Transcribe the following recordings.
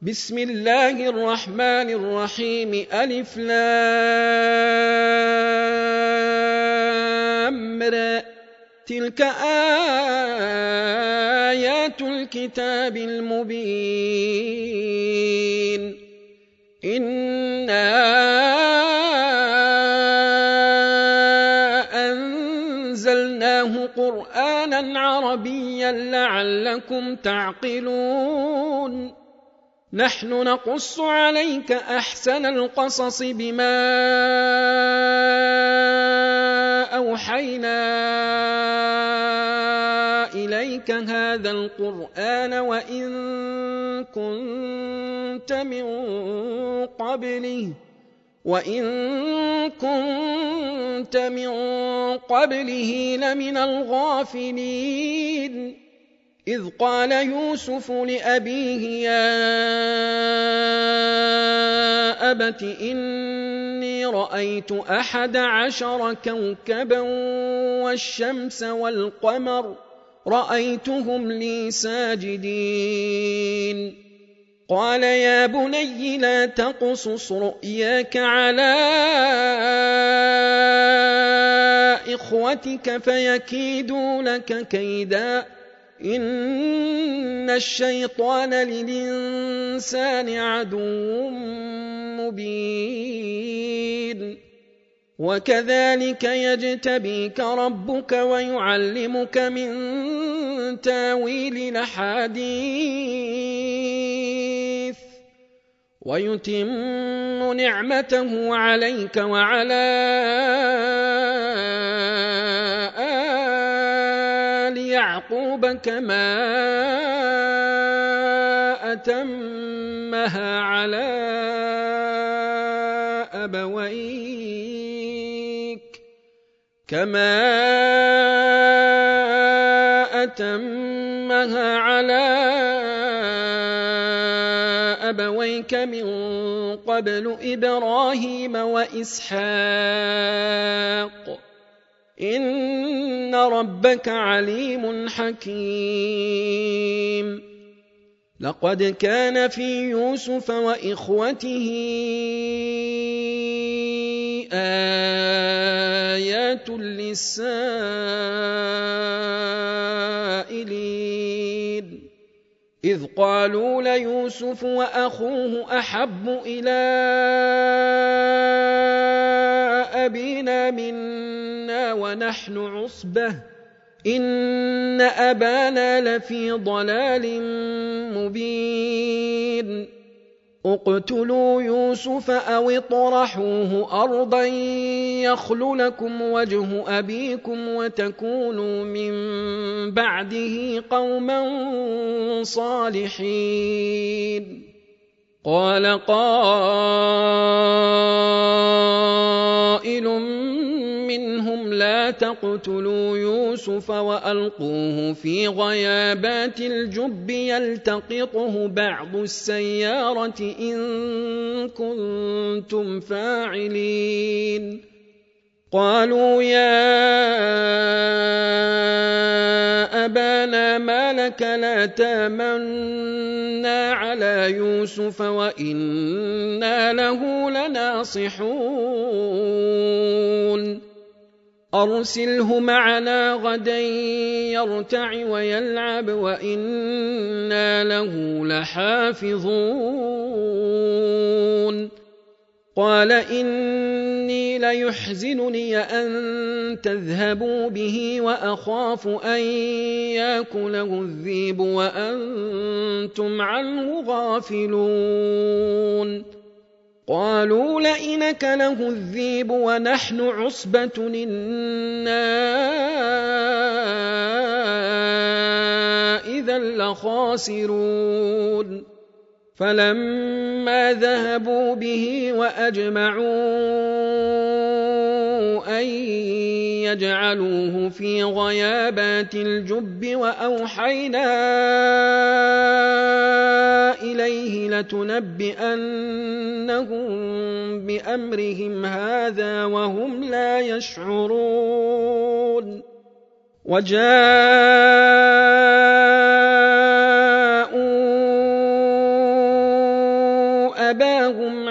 بسم الله الرحمن الرحيم ألف لام را تلك آيات الكتاب المبين إنا أنزلناه قرآنا عربيا لعلكم تعقلون نحن نقص عليك أحسن القصص بما أوحينا إليك هذا القرآن وإن كنت من قبله لمن الغافلين إذ قال يوسف لأبيه يا أبت إني رأيت 11 كوكبا والشمس والقمر رأيتهم لي ساجدين قال يا بني لا تقصص رؤياك على إخوتك فيكيدوا لك كيدا إن الشيطان للإنسان عدو مبين وكذلك يجتبيك ربك ويعلمك من تاويل الأحاديث ويتم نعمته عليك وعلى آل يعقوب كما أتمها على أبويك من قبل إبراهيم وإسحاق إن ربك عليم حكيم لقد كان في يوسف وإخوته آيات للسائلين إذ قالوا ليوسف وأخوه أحب إلى أبينا منا ونحن عصبة إن أبانا لفي ضلال مبين اقتلوا يوسف أو اطرحوه أرضا يخل لكم وجه أبيكم وتكونوا من بعده قوما صالحين قال قائل منهم لا تقتلوا يوسف وألقوه في غيابات الجب يلتقطه بعض السيارة إن كنتم فاعلين قالوا يا أبانا ما لك لا تامنا على يوسف وإنا له لناصحون أرسله معنا غدا يرتع ويلعب وإنا له لحافظون قال إني ليحزنني أن تذهبوا به وأخاف أن يأكله الذئب وأنتم عنه غافلون قالوا لئن أكله الذئب ونحن عصبة إنا إذا لخاسرون فلما ذهبوا به وأجمعوا أن يجعلوه في غيابات الجب وأوحينا إليه لتنبئنهم بأمرهم هذا وهم لا يشعرون وجاءوا أباهم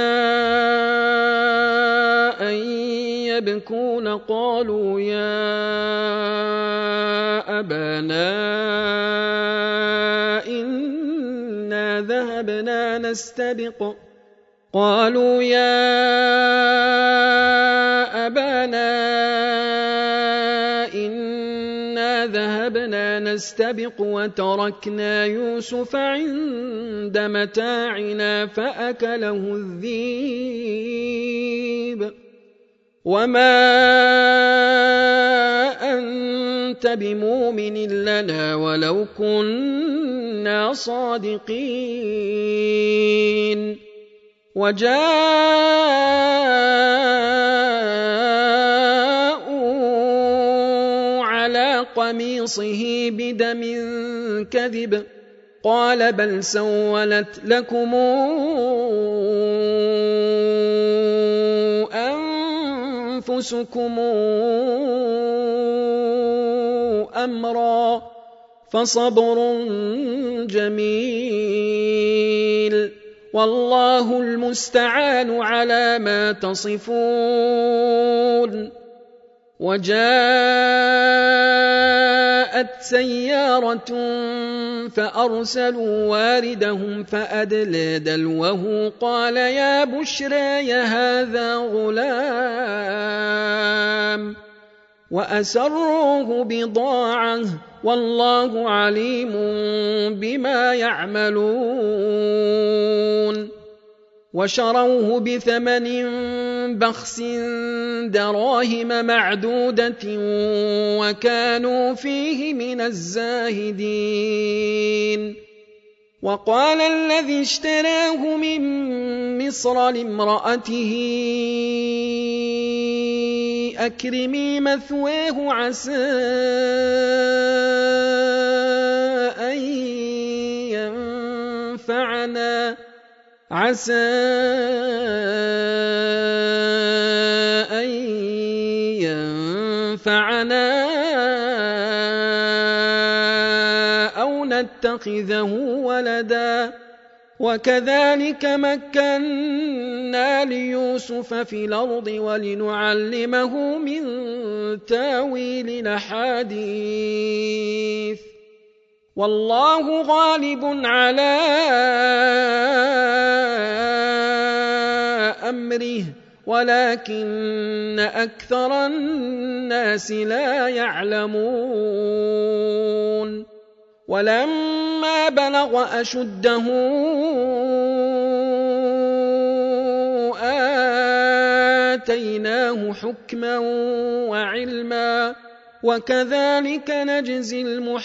عشاء يبكون قالوا يا أبانا إنا ذهبنا نستبق وتركنا يوسف عند متاعنا فأكله الذئب وما أنت بمؤمن لنا ولو كنا صادقين وجاءوا على قميصه بدم كذب قال بل سولت لكم أنفسكم أمرا فصبر جميل والله المستعان على ما تصفون. وجاءت سيارة فأرسلوا واردهم فأدلى دلوه قال يا بشرى هذا غلام وأسروه بضاعة والله عليم بما يعملون وشروه بثمن بخس دراهم معدودة وكانوا فيه من الزاهدين. وقال الذي اشتراه من مصر لامرأته أكرمي مثواه عسى أن ينفعنا أو نتخذه ولدا وكذلك مكنا ليوسف في الأرض ولنعلمه من تاويل الأحاديث والله غالب على أمره ولكن أكثر الناس لا يعلمون. ولما بلغ أشده آتيناه حكما وعلما وكذلك نجزي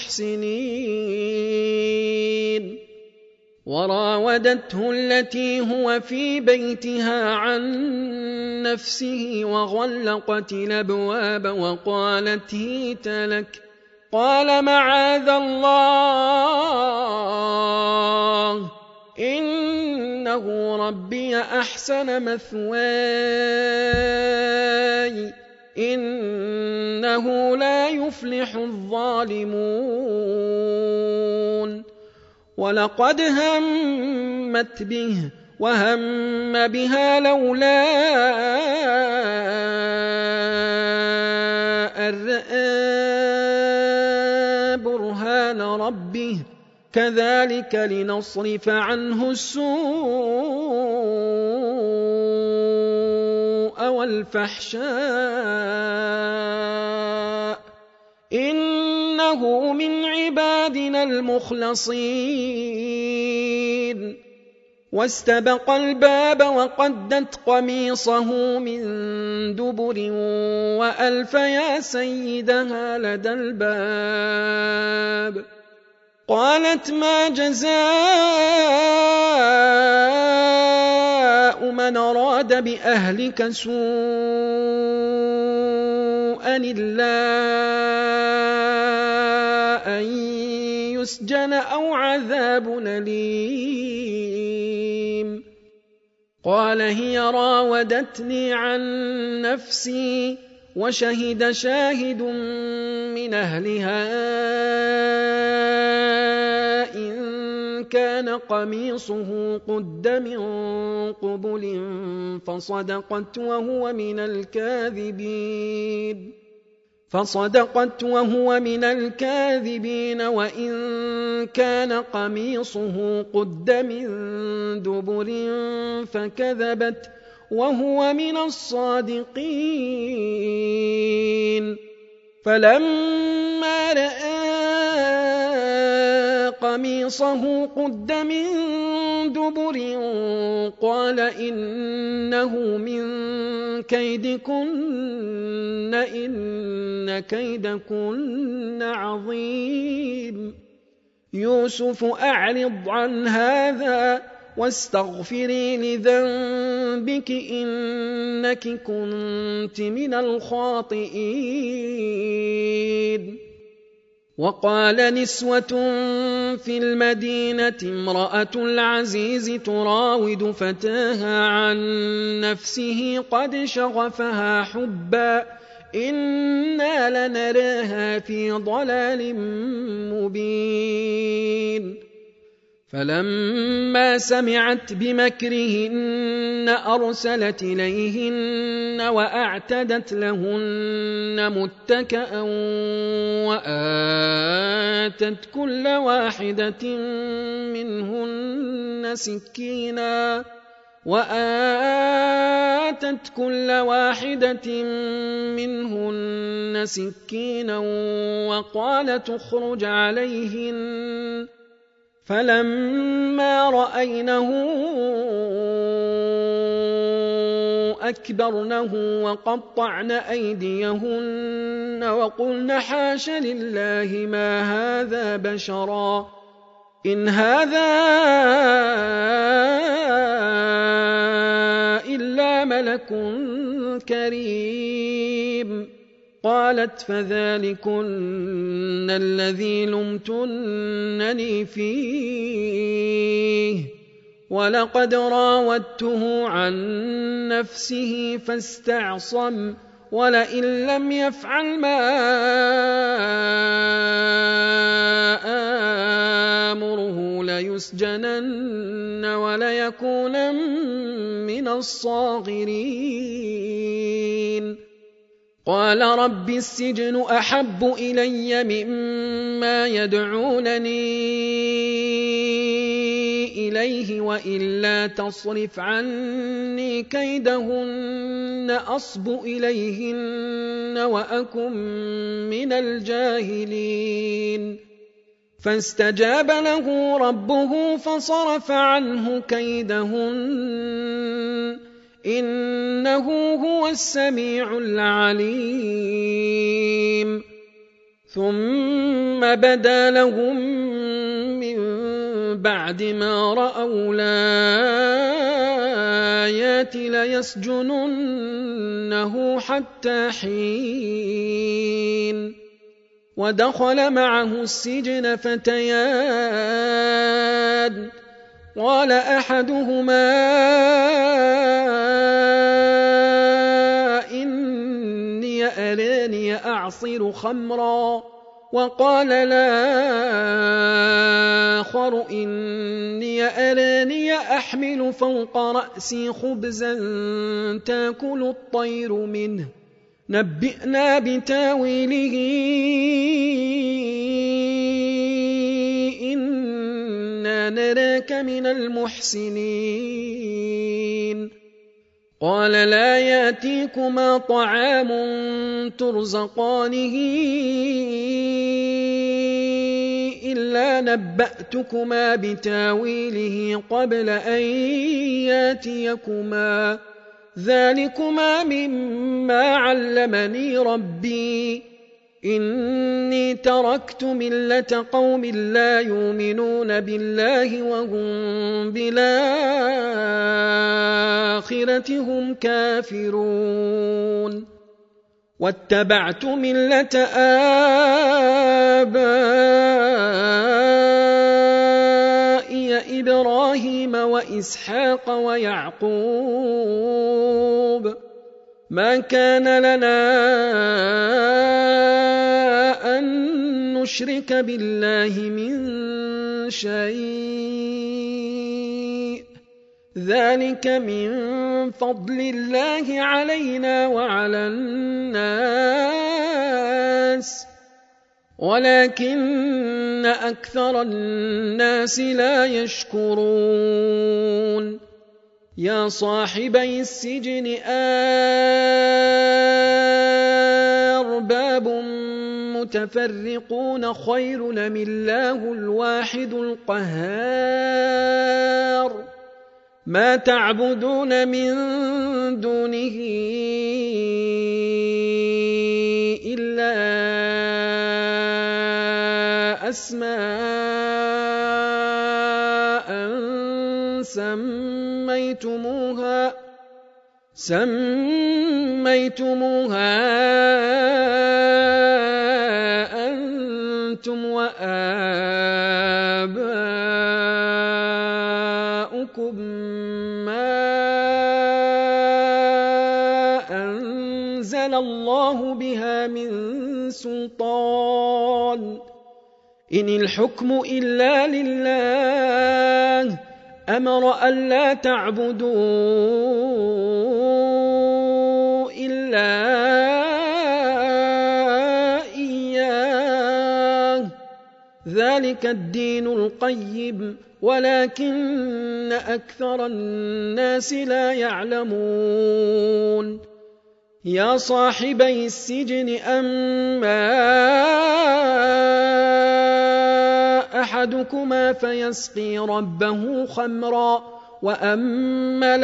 المحسنين. وراودته التي هو في بيتها عن نفسه وغلقت الأبواب وقالت هيت لك قال معاذ الله إنه ربي أحسن مثواي إنه لا يفلح الظالمون. ولقد همت به وهم بها لولا أن رأى برهان ربه كذلك لنصرف عنه السوء والفحشاء إنه من عبادنا المخلصين. واستبق الباب وقدت قميصه من دبر وألف يا سيدها لدى الباب قالت ما جزاء من أراد بأهلك سوءا إلا أن يسجن أو عذاب أليم. قال هي راودتني عن نفسي وشهد شاهد من أهلها إن كان قميصه قد من قبل فصدقت وهو من الكاذبين وإن كان قميصه قد من دبر فكذبت وهو من الصادقين فلما رأى قميصه قد من دبر قال إنه من كيدكن إن كيدكن عظيم يوسف أعرض عن هذا واستغفري لذنبك إنك كنت من الخاطئين وقال نسوة في المدينة امرأة العزيز تراود فتاها عن نفسه قد شغفها حبا إنا لنراها في ضلال مبين فلما سمعت بمكرهن أرسلت إليهن وأعتدت لهن متكأ وآتت كل واحدة منهن سكينا وقالت اخرج عليهن فلما رأينه أكبرنه وقطعن أيديهن وقلن حاش لله ما هذا بشرا إن هذا إلا ملك كريم قالت فذلكن الذي لمتنني فيه ولقد راودته عن نفسه فاستعصم ولئن لم يفعل ما آمره ليسجنن وليكون من الصاغرين قال رب السجن أحب إلي مما يدعونني إليه وإلا تصرف عني كيدهن أصب إليهن وأكن من الجاهلين فاستجاب له ربه فصرف عنه كيدهن إنه هو السميع العليم ثم بدا لهم من بعد ما رأوا الآيات ليسجننه حتى حين ودخل معه السجن فتيان قال أحدهما إني أراني أعصر خمرا وقال الآخر إني أراني أحمل فوق رأسي خبزا تأكل الطير منه نبئنا بتاويله إنا نراك من المحسنين قال لا يأتيكما طعام ترزقانه إلا نبأتكما بتاويله قبل أن يأتيكما ذلكما مما علمني ربي إني تركت ملة قوم لا يؤمنون بالله وهم بالآخرة هم كافرون واتبعت ملة آبائي إبراهيم وإسحاق ويعقوب ما كان لنا أن نشرك بالله من شيء ذلك من فضل الله علينا وعلى الناس ولكن أكثر الناس لا يشكرون يا صاحبي السجن أرباب متفرقون خير أم الله الواحد القهار ما تعبدون من دونه إلا أسماء سميتموها أنتم وآباؤكم ما أنزل الله بها من سلطان إن الحكم إلا لله أمر ألا تعبدوا إلا إياه ذلك الدين القيم ولكن أكثر الناس لا يعلمون يا صاحبي السجن أما أحدكما فيسقي ربه خمرا وأما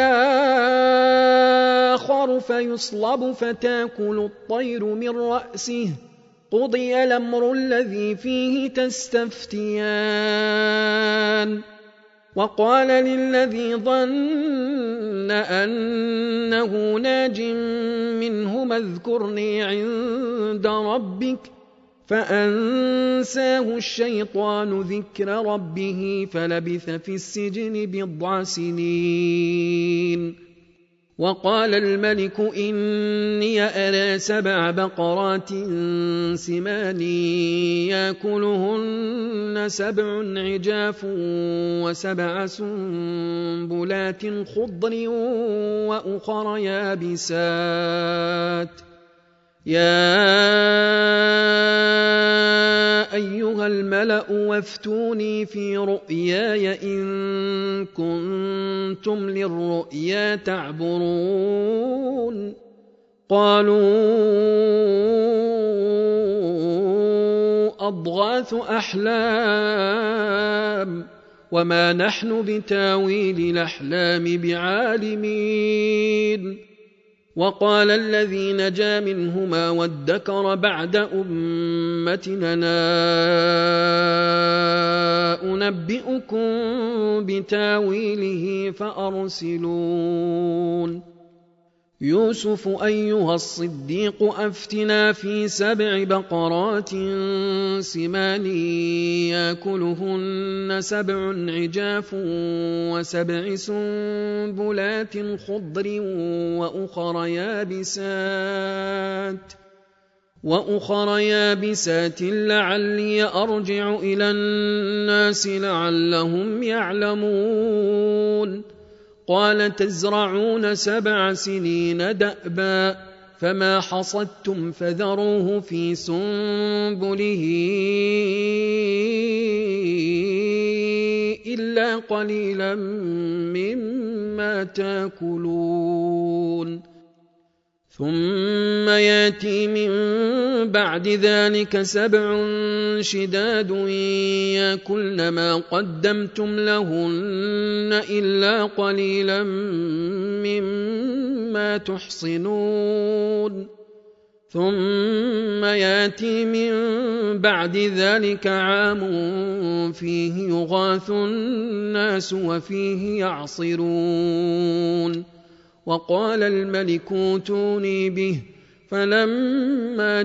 الآخر فيصلب فتاكل الطير من رأسه قضي الأمر الذي فيه تستفتيان وقال للذي ظن أنه ناج منهما اذكرني عند ربك فأنساه الشيطان ذكر ربه فلبث في السجن 10 سنين وقال الملك إني أرى 7 بقرات سمان يأكلهن 7 عجاف و7 سنبلات خضر وأخر يابسات يا أيها الملأ وافتوني في رؤياي إن كنتم للرؤيا تعبرون قالوا أضغاث أحلام وما نحن بتاويل الأحلام بعالمين وقال الذي نجا منهما وادكر بعد أمتنا أنبئكم بتاويله فأرسلون يوسف أيها الصديق أفتنا في 7 بقرات سمان يأكلهن 7 عجاف و7 سنبلات خضر وأخر يابسات لعلي أرجع إلى الناس لعلهم يعلمون قال تزرعون 7 سنين دأبا فما حصدتم فذروه في سنبله إلا قليلا مما تأكلون ثم يأتي من بعد ذلك 7 شداد يأكلن ما قدمتم لهن إلا قليلا مما تحصنون ثم يأتي من بعد ذلك عام فيه يغاث الناس وفيه يعصرون وقال الملك ائتوني به فلما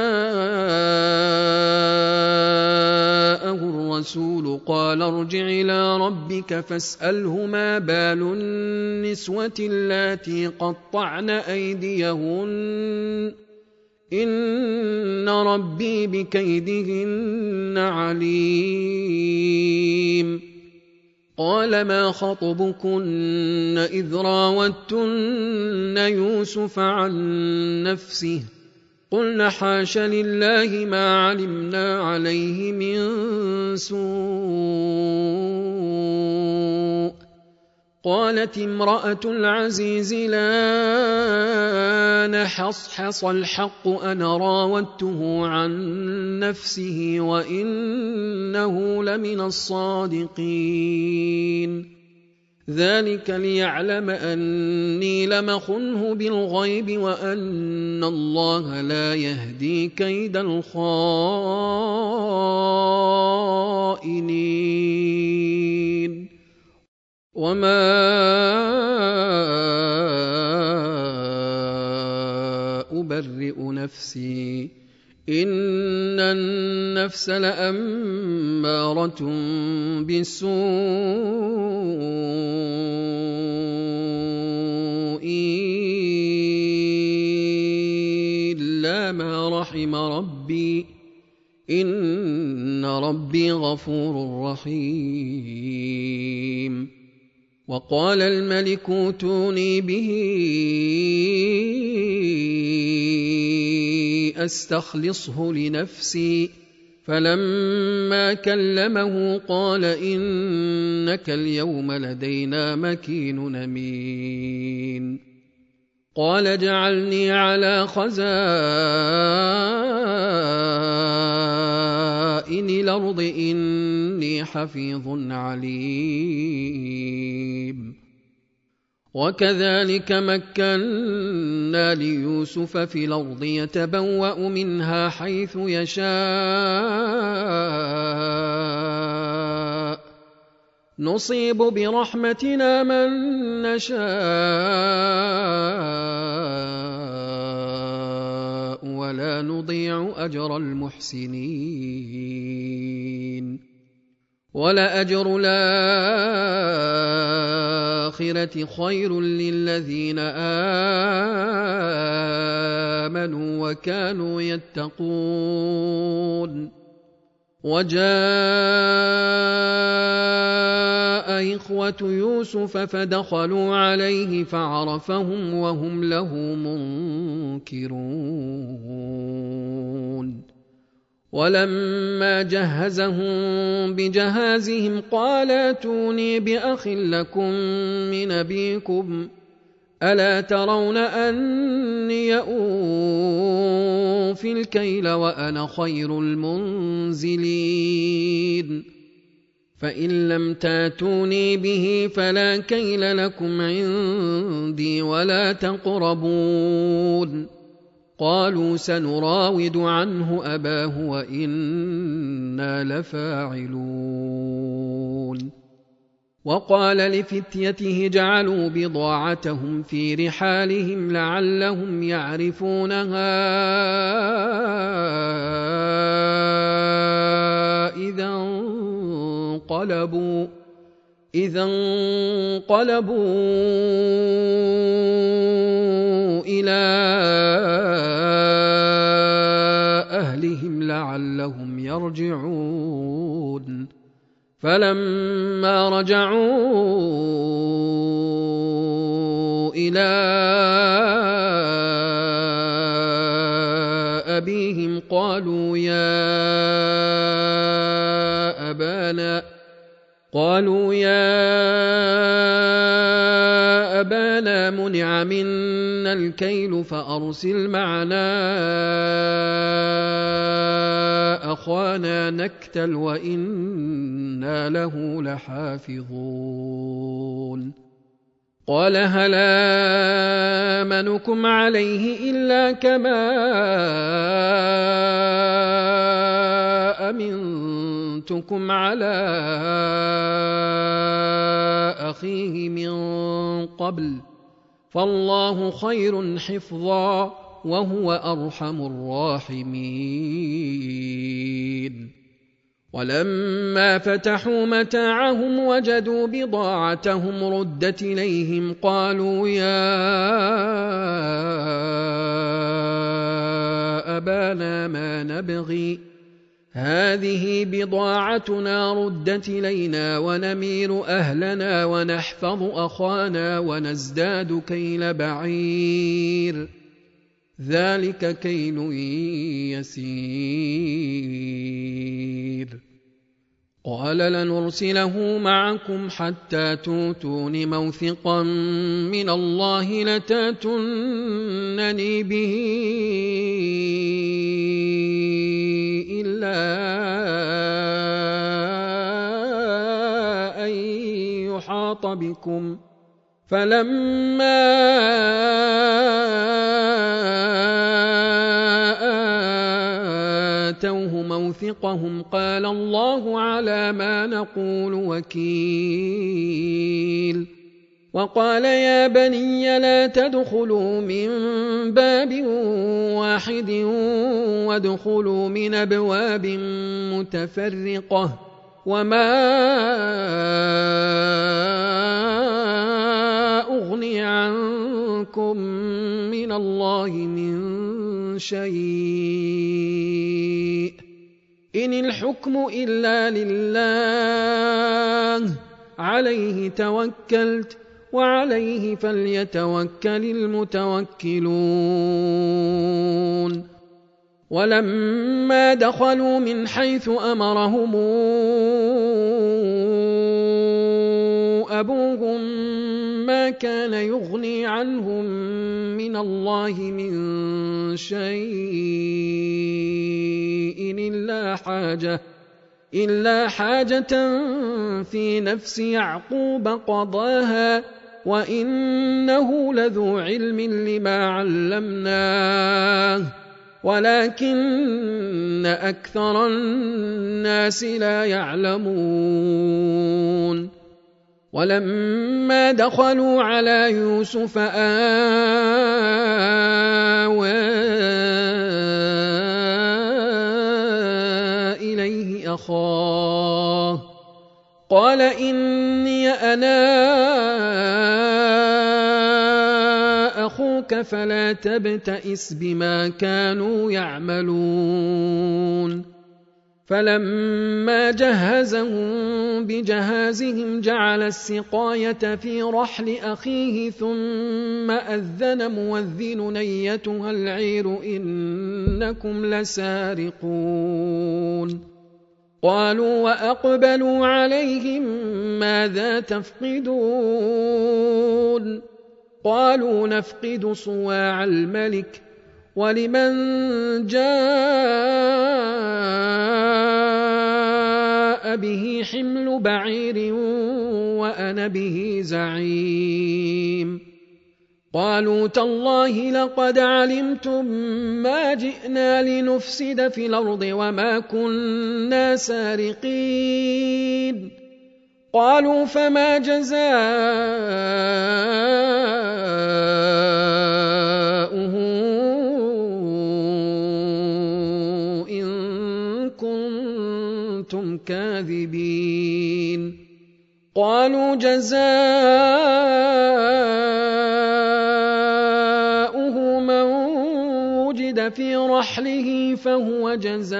جاءه الرسول قال ارجع إلى ربك فاسأله ما بال النسوة اللاتي قطعن أيديهن إن ربي بكيدهن عليم. قال ما خطبكن إذ راوتن يوسف عن نفسه قلن حاش لله ما علمنا عليه من سوء. قالت امرأة العزيز الآن حصحص الحق أنا راودته عن نفسه وإنه لمن الصادقين. ذلك ليعلم أني لم أخنه بالغيب وأن الله لا يهدي كيد الخائنين. وما أبرئ نفسي إن النفس لأمارة بالسوء إلا ما رحم ربي إن ربي غفور رحيم. وقال الملك ائتوني به أستخلصه لنفسي فلما كلمه قال إنك اليوم لدينا مكين أمين. قال اجعلني على خزائن الأرض إني حفيظ عليم. وكذلك مكنا ليوسف في الأرض يتبوأ منها حيث يشاء نصيب برحمتنا من نشاء ولا نضيع أجر المحسنين. ولأجر الآخرة خير للذين آمنوا وكانوا يتقون. وجاء إخوة يوسف فدخلوا عليه فعرفهم وهم له منكرون. ولما جهزهم بجهازهم قال ائتوني بأخ لكم من أبيكم ألا ترون أني أوفي الكيل وأنا خير المنزلين. فإن لم تاتوني به فلا كيل لكم عندي ولا تقربون. قالوا سنراود عنه أباه وإنا لفاعلون. وقال لفتيته جعلوا بضاعتهم في رحالهم لعلهم يعرفونها إذا انقلبوا إلى أهلهم لعلهم يرجعون. فلما رجعوا إلى أبيهم قالوا يا أبانا منع منا الكيل فأرسل معنا أخانا نكتل وإنا له لحافظون. قال هل آمنكم عليه إلا كما أمنتكم على أخيه من قبل فالله خير حفظا وهو أرحم الراحمين. ولما فتحوا متاعهم وجدوا بضاعتهم ردت إليهم قالوا يا أبانا ما نبغي هذه بضاعتنا ردت إلينا ونمير أهلنا ونحفظ أخانا ونزداد كيل بعير ذلك كيل يسير قال لنرسله معكم حتى توتون موثقا من الله لتاتونني به إلا أن يحاط بكم فلما آتوه موثقهم قال الله على ما نقول وكيل وقال يا بني لا تدخلوا من باب واحد وادخلوا من أبواب متفرقة وما أغني عنكم من الله من شيء إن الحكم إلا لله عليه توكلت وعليه فليتوكل المتوكلون ولما دخلوا من حيث أمرهم أبوهم ما كان يغني عنهم من الله من شيء إلا حاجة في نفس يعقوب قضاها وإنه لذو علم لما علمناه ولكن أكثر الناس لا يعلمون ولما دخلوا على يوسف آوى إليه أخاه قال إني أنا أخوك فلا تبتئس بما كانوا يعملون فلما جهزهم بجهازهم جعل السقاية في رحل أخيه ثم أذن مؤذن أيتها العير إنكم لسارقون قالوا وأقبلوا عليهم ماذا تفقدون قالوا نفقد صواع الملك ولمن جاء به حمل بعير وأنا به زعيم قالوا تالله لقد علمتم ما جئنا لنفسد في الأرض وما كنا سارقين قالوا فما جزاؤه إن كنتم كاذبين قالوا جزاؤه من وجد في رحله فهو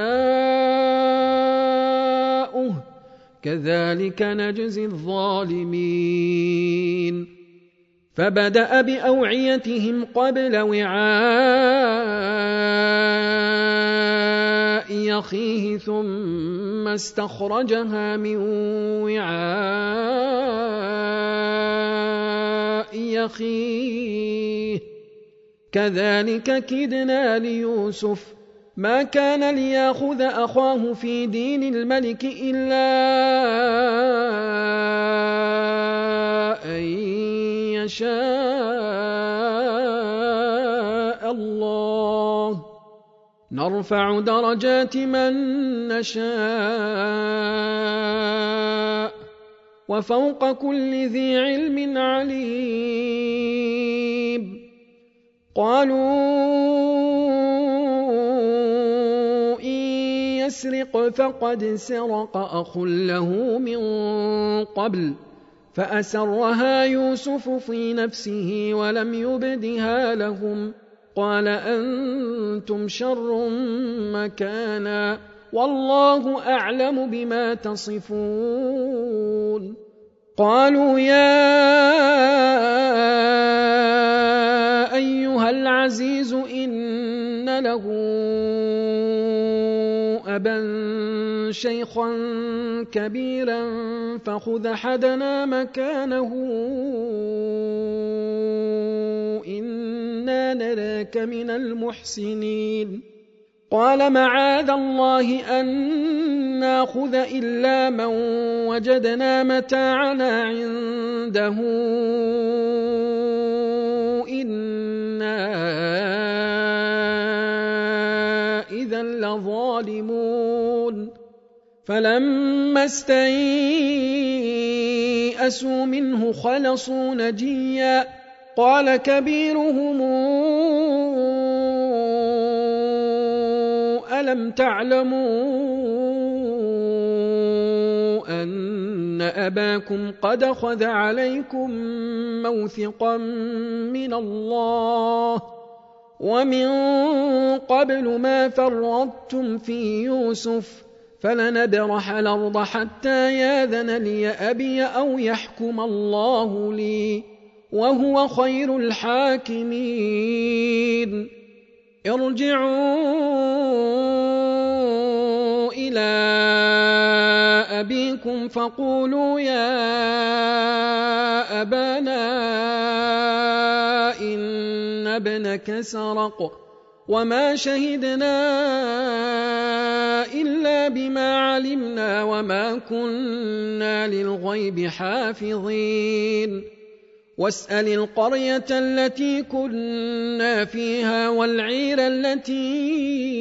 جزاؤه كذلك نجزي الظالمين فبدأ بأوعيتهم قبل وعاء أخيه ثم استخرجها من وعاء أخيه كذلك كدنا ليوسف ما كان ليأخذ أخاه في دين الملك إلا أن يشاء الله نرفع درجات من نشاء وفوق كل ذي علم عليم قالوا يسرق فقد سرق أخ له من قبل فأسرها يوسف في نفسه ولم يبدها لهم قال أنتم شر مكانا والله أعلم بما تصفون قالوا يا أيها العزيز إن له أبا شيخا كبيرا فخذ أحدنا مكانه إنا نراك من المحسنين قال معاذ الله أن ناخذ إلا من وجدنا متاعنا عنده إنا إذا لظالمون فلما استيئسوا منه خلصوا نجيا قال كبيرهم ألم تعلموا أن أباكم قد أخذ عليكم موثقا من الله ومن قبل ما فرطتم في يوسف فلنبرح الأرض حتى ياذن لي أبي أو يحكم الله لي وهو خير الحاكمين ارجعوا إلى أبيكم فقولوا يا أبانا إن ابنك سرق وما شهدنا إلا بما علمنا وما كنا للغيب حافظين واسأل القرية التي كنا فيها والعير التي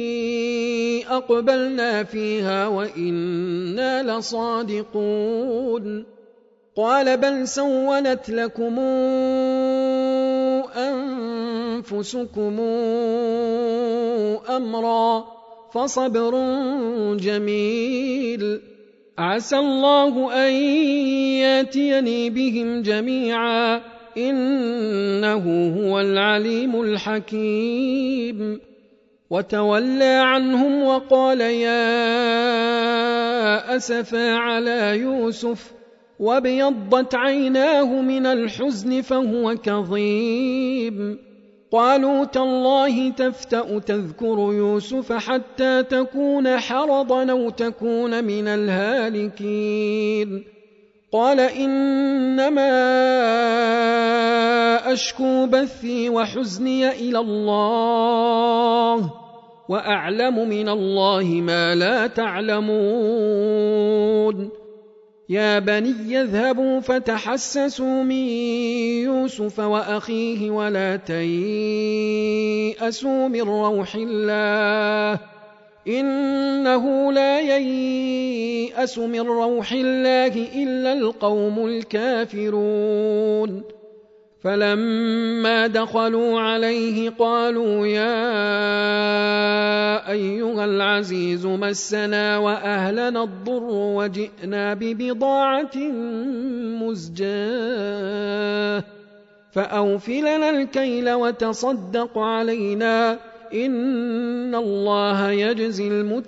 أقبلنا فيها وإنا لصادقون قال بل سولت لكم أنفسكم أمرا فصبر جميل عسى الله أن ياتيني بهم جميعا إنه هو العليم الحكيم وتولى عنهم وقال يا أسفا على يوسف وابيضت عيناه من الحزن فهو كظيم قالوا تالله تفتأ تذكر يوسف حتى تكون حرضا أو تكون من الهالكين قال إنما أشكو بثي وحزني إلى الله وأعلم من الله ما لا تعلمون يا بني اذهبوا فتحسسوا من يوسف وأخيه ولا تيأسوا من روح الله إنه لا ييأس من روح الله إلا القوم الكافرون فلما دخلوا عليه قالوا يا أيها العزيز مسنا وأهلنا الضر وجئنا ببضاعة مزجاة فأوف لنا الكيل وتصدق علينا إن الله يجزي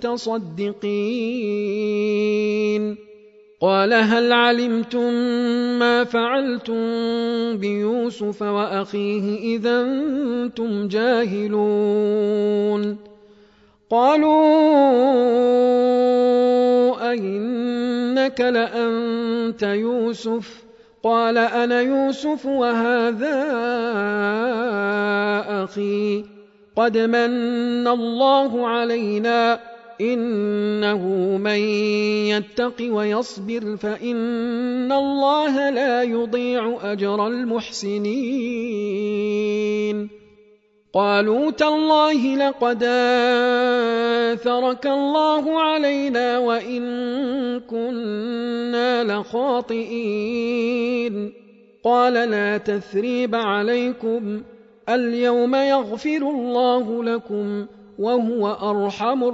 المتصدقين قال هل علمتم ما فعلتم بيوسف وأخيه إذا أنتم جاهلون قالوا أئنك لأنت يوسف قال أنا يوسف وهذا أخي قد من الله علينا إنه من يتق ويصبر فإن الله لا يضيع أجر المحسنين قالوا تالله لقد آثرك الله علينا وإن كنا لخاطئين قال لا تثريب عليكم اليوم يغفر الله لكم وهو أرحم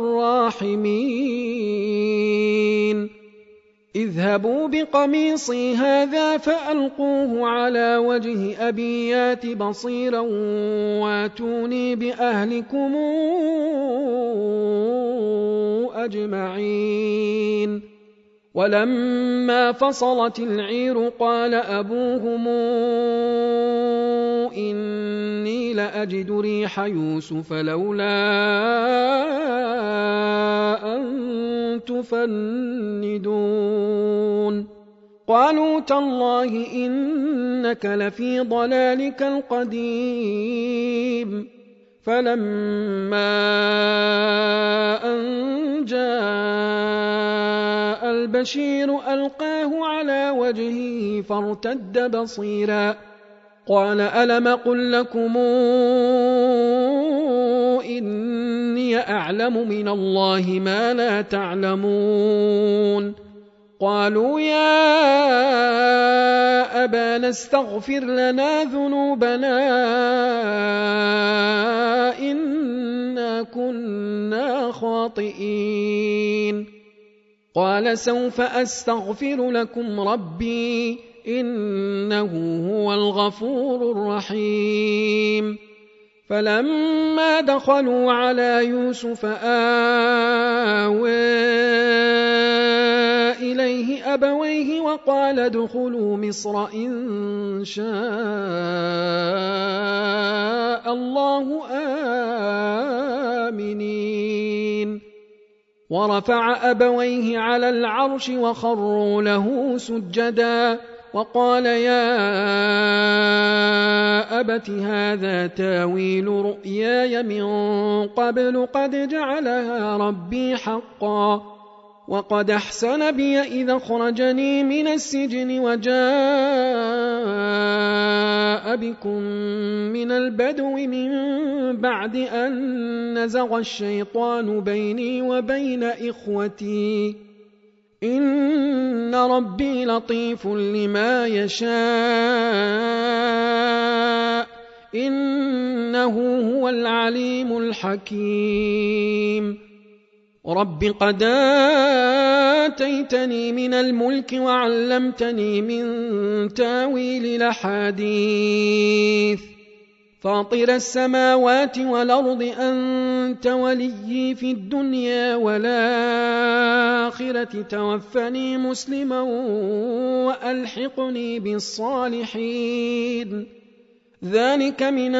الراحمين اذهبوا بقميصي هذا فألقوه على وجه أبي يات بصيرا واتوني بأهلكم أجمعين ولما فصلت العير قال أبوهم إني لأجد ريح يوسف لولا أن تفندون قالوا تالله إنك لفي ضلالك القديم فلما أن جاء البشير ألقاه على وجهه فارتد بصيرا قال ألم قل لكم إني أعلم من الله ما لا تعلمون قالوا يا أبانا استغفر لنا ذنوبنا إنا كنا خاطئين قال سوف أستغفر لكم ربي إنه هو الغفور الرحيم فلما دخلوا على يوسف آوى إليه أبويه وقال ادخلوا مصر إن شاء الله آمنين ورفع أبويه على العرش وخروا له سجدا وقال يا أبت هذا تاويل رؤياي من قبل قد جعلها ربي حقا وقد أحسن بي إذا أخرجني من السجن وجاء بكم من البدو من بعد أن نزغ الشيطان بيني وبين إخوتي إن ربي لطيف لما يشاء إنه هو العليم الحكيم رب قد آتيتني من الملك وعلمتني من تاويل الأحاديث فاطر السماوات والأرض أنت وليي في الدنيا والآخرة توفني مسلما وألحقني بالصالحين ذلك من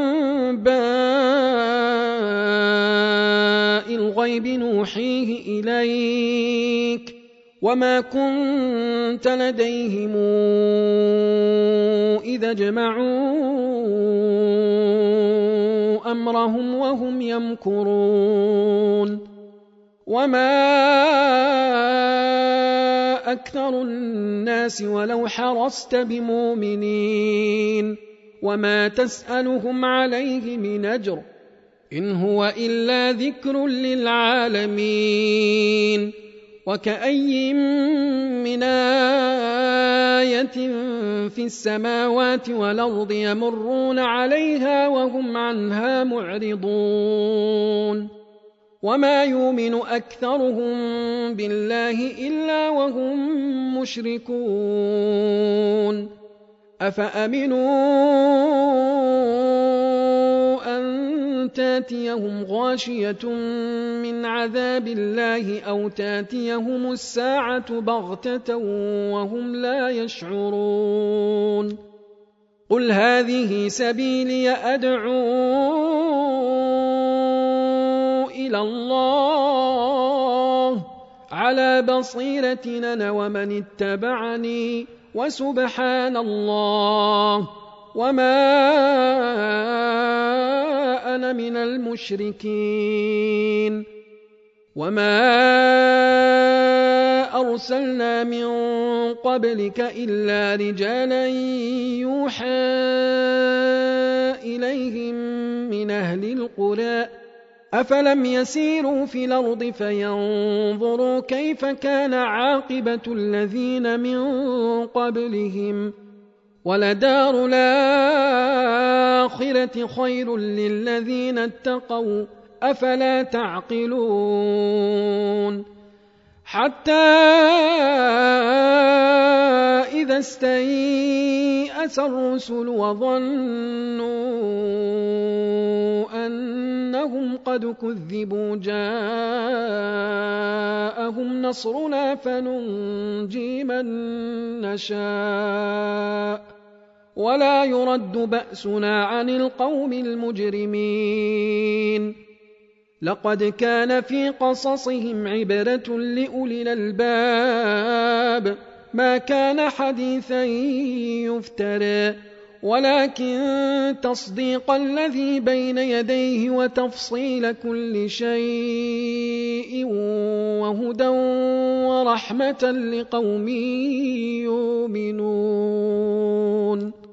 أنباء الغيب نوحيه إليك وما كنت لديهم إذا جمعوا أمرهم وهم يمكرون وما أكثر الناس ولو حرصت بمؤمنين وما تسألهم عليه من أجر إن هو إلا ذكر للعالمين وكأي من آية في السماوات والأرض يمرون عليها وهم عنها معرضون وما يؤمن أكثرهم بالله إلا وهم مشركون أفأمنوا أن تاتيهم غاشية من عذاب الله أو تاتيهم الساعة بغتة وهم لا يشعرون قل هذه سبيلي أدعو إلى الله على بصيرة أنا ومن اتبعني وسبحان الله وما أنا من المشركين وما أرسلنا من قبلك إلا رجالا يوحى إليهم من أهل القرى أفلم يسيروا في الأرض فينظروا كيف كان عاقبة الذين من قبلهم ولدار الآخرة خير للذين اتقوا أفلا تعقلون حتى إذا استيأس الرسل وظنوا أنهم قد كذبوا جاءهم نصرنا فننجي من نشاء ولا يرد بأسنا عن القوم المجرمين لقد كان في قصصهم عبرة لأولي الألباب ما كان حديثا يفترى ولكن تصديق الذي بين يديه وتفصيل كل شيء وهدى ورحمة لقوم يؤمنون